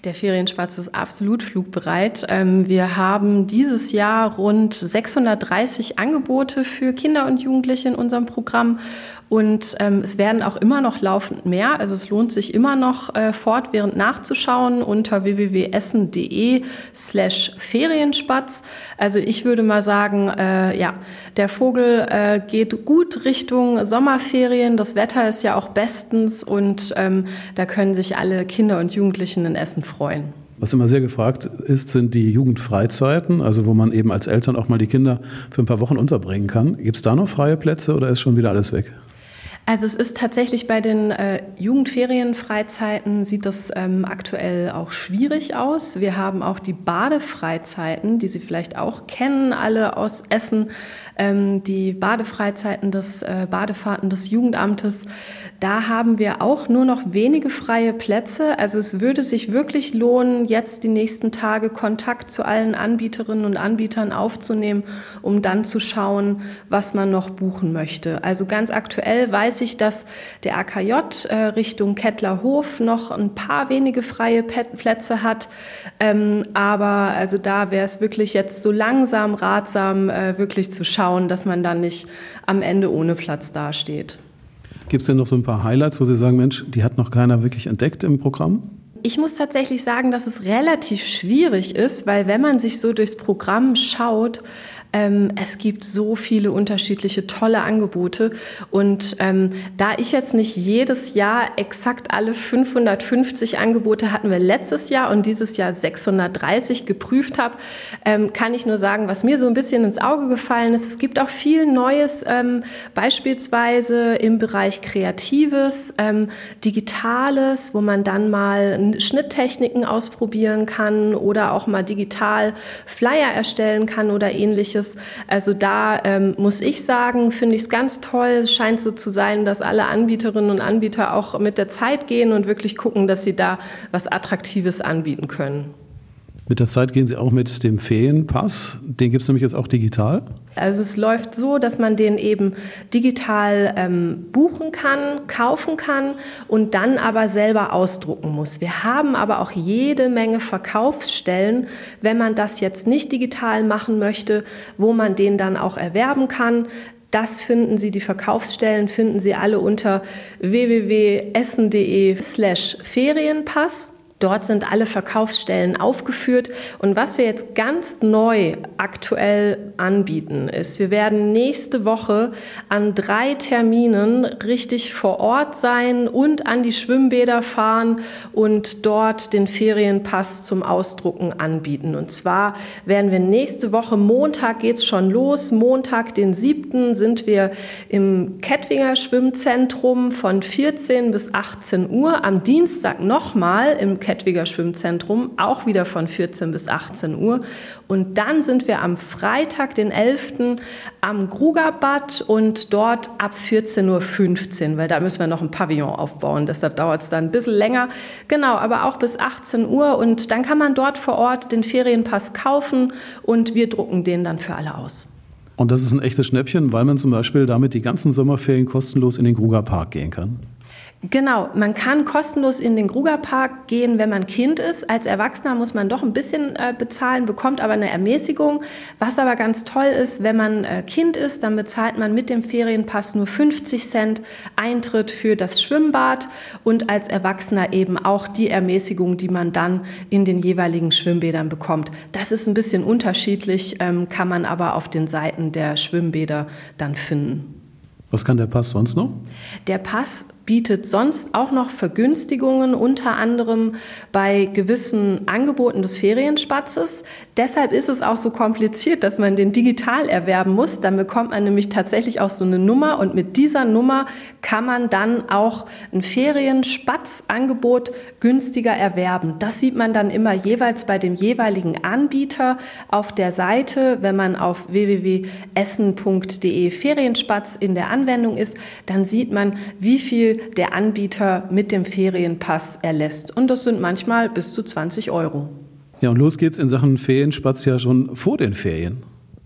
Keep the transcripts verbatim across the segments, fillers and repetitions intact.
Der Ferienspatz ist absolut flugbereit. Wir haben dieses Jahr rund sechshundertdreißig Angebote für Kinder und Jugendliche in unserem Programm. Und ähm, es werden auch immer noch laufend mehr. Also es lohnt sich immer noch äh, fortwährend nachzuschauen unter w w w punkt essen punkt de slash Ferienspatz. Also ich würde mal sagen, äh, ja, der Vogel äh, geht gut Richtung Sommerferien. Das Wetter ist ja auch bestens und ähm, da können sich alle Kinder und Jugendlichen in Essen freuen. Was immer sehr gefragt ist, sind die Jugendfreizeiten, also wo man eben als Eltern auch mal die Kinder für ein paar Wochen unterbringen kann. Gibt es da noch freie Plätze oder ist schon wieder alles weg? Also es ist tatsächlich bei den äh, Jugendferienfreizeiten sieht das ähm, aktuell auch schwierig aus. Wir haben auch die Badefreizeiten, die Sie vielleicht auch kennen, alle aus Essen, ähm, die Badefreizeiten des äh, Badefahrten des Jugendamtes. Da haben wir auch nur noch wenige freie Plätze. Also es würde sich wirklich lohnen, jetzt die nächsten Tage Kontakt zu allen Anbieterinnen und Anbietern aufzunehmen, um dann zu schauen, was man noch buchen möchte. Also ganz aktuell weiß ich, dass der A K J äh, Richtung Kettlerhof noch ein paar wenige freie Plätze hat. Ähm, aber also da wäre es wirklich jetzt so langsam ratsam, äh, wirklich zu schauen, dass man dann nicht am Ende ohne Platz dasteht. Gibt es denn noch so ein paar Highlights, wo Sie sagen, Mensch, die hat noch keiner wirklich entdeckt im Programm? Ich muss tatsächlich sagen, dass es relativ schwierig ist, weil wenn man sich so durchs Programm schaut, Ähm, es gibt so viele unterschiedliche tolle Angebote und ähm, da ich jetzt nicht jedes Jahr exakt alle fünfhundertfünfzig Angebote hatten wir letztes Jahr und dieses Jahr sechshundertdreißig geprüft habe, ähm, kann ich nur sagen, was mir so ein bisschen ins Auge gefallen ist. Es gibt auch viel Neues, ähm, beispielsweise im Bereich Kreatives, ähm, Digitales, wo man dann mal Schnitttechniken ausprobieren kann oder auch mal digital Flyer erstellen kann oder ähnliches. Also da ähm, muss ich sagen, finde ich es ganz toll. Es scheint so zu sein, dass alle Anbieterinnen und Anbieter auch mit der Zeit gehen und wirklich gucken, dass sie da was Attraktives anbieten können. Mit der Zeit gehen Sie auch mit dem Ferienpass. Den gibt es nämlich jetzt auch digital. Also es läuft so, dass man den eben digital ähm, buchen kann, kaufen kann und dann aber selber ausdrucken muss. Wir haben aber auch jede Menge Verkaufsstellen, wenn man das jetzt nicht digital machen möchte, wo man den dann auch erwerben kann. Das finden Sie, die Verkaufsstellen finden Sie alle unter w w w punkt essen punkt de slash Ferienpass. Dort sind alle Verkaufsstellen aufgeführt. Und was wir jetzt ganz neu aktuell anbieten, ist, wir werden nächste Woche an drei Terminen richtig vor Ort sein und an die Schwimmbäder fahren und dort den Ferienpass zum Ausdrucken anbieten. Und zwar werden wir nächste Woche, Montag geht's schon los, Montag, den siebten sind wir im Kettwiger Schwimmzentrum von vierzehn bis achtzehn Uhr. Am Dienstag nochmal im Kettwiger Schwimmzentrum, auch wieder von vierzehn bis achtzehn Uhr. Und dann sind wir am Freitag, den elften am Grugerbad und dort ab vierzehn Uhr fünfzehn, weil da müssen wir noch ein Pavillon aufbauen, deshalb dauert es dann ein bisschen länger. Genau, aber auch bis achtzehn Uhr und dann kann man dort vor Ort den Ferienpass kaufen und wir drucken den dann für alle aus. Und das ist ein echtes Schnäppchen, weil man zum Beispiel damit die ganzen Sommerferien kostenlos in den Grugerpark gehen kann. Genau, man kann kostenlos in den Grugerpark gehen, wenn man Kind ist. Als Erwachsener muss man doch ein bisschen äh, bezahlen, bekommt aber eine Ermäßigung. Was aber ganz toll ist, wenn man äh, Kind ist, dann bezahlt man mit dem Ferienpass nur fünfzig Cent Eintritt für das Schwimmbad und als Erwachsener eben auch die Ermäßigung, die man dann in den jeweiligen Schwimmbädern bekommt. Das ist ein bisschen unterschiedlich, ähm, kann man aber auf den Seiten der Schwimmbäder dann finden. Was kann der Pass sonst noch? Der Pass bietet sonst auch noch Vergünstigungen, unter anderem bei gewissen Angeboten des Ferienspatzes. Deshalb ist es auch so kompliziert, dass man den digital erwerben muss. Dann bekommt man nämlich tatsächlich auch so eine Nummer und mit dieser Nummer kann man dann auch ein Ferienspatzangebot günstiger erwerben. Das sieht man dann immer jeweils bei dem jeweiligen Anbieter auf der Seite. Wenn man auf w w w punkt essen punkt de Ferienspatz in der Anwendung ist, dann sieht man, wie viel der Anbieter mit dem Ferienpass erlässt. Und das sind manchmal bis zu zwanzig Euro. Ja, und los geht's in Sachen Ferienspatz ja schon vor den Ferien.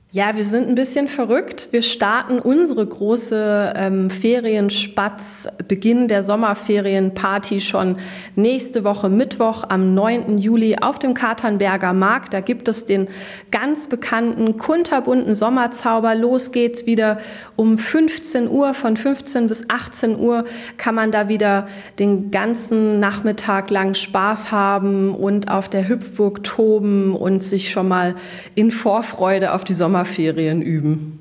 Ja, wir sind ein bisschen verrückt. Wir starten unsere große ähm, Ferienspatz, Beginn der Sommerferienparty schon nächste Woche Mittwoch am neunten Juli auf dem Katernberger Markt. Da gibt es den ganz bekannten kunterbunten Sommerzauber. Los geht's wieder um fünfzehn Uhr. Von fünfzehn bis achtzehn Uhr kann man da wieder den ganzen Nachmittag lang Spaß haben und auf der Hüpfburg toben und sich schon mal in Vorfreude auf die Sommerferien üben.